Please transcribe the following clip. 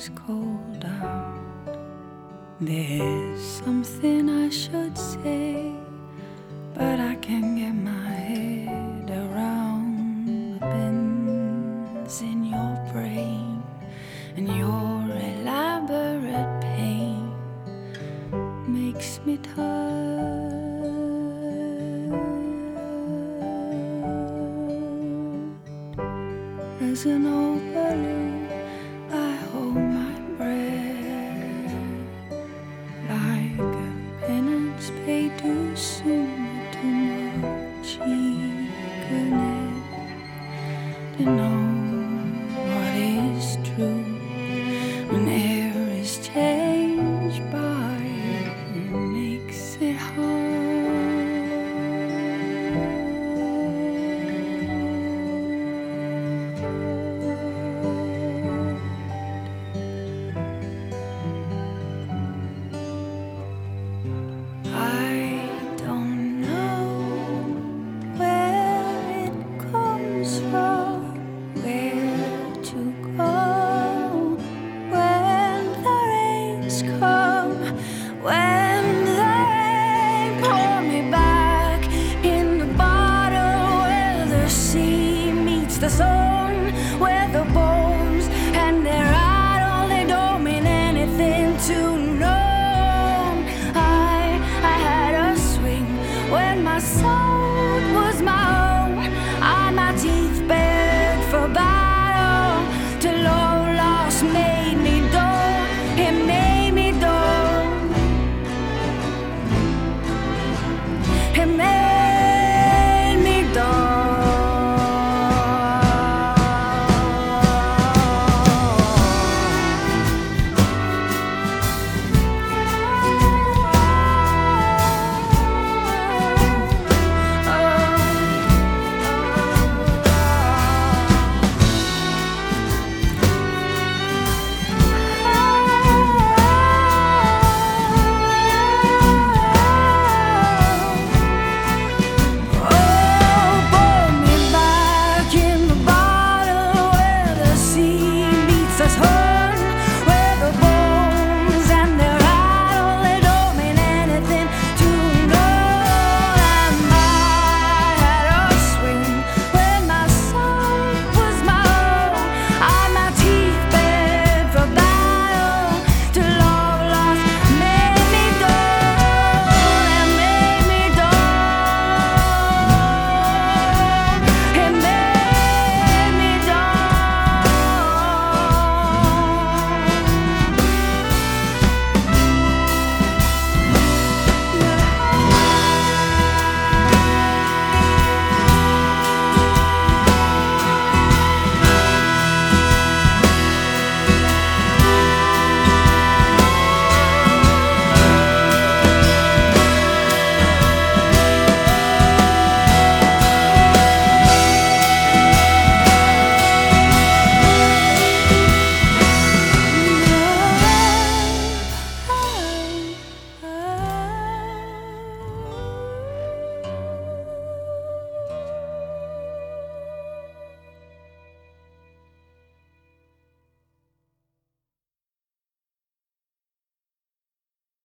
is cold out. There's something I should say, but I can't get my head around the bends in your brain and your elaborate pain makes me tired. As an old balloon, I hold my breath, like a penance paid too soon, too much eagerness to know what is true when air is changed by it makes it hard. The sun, where the bones and their idol, they don't mean anything to know. I had a swing when my soul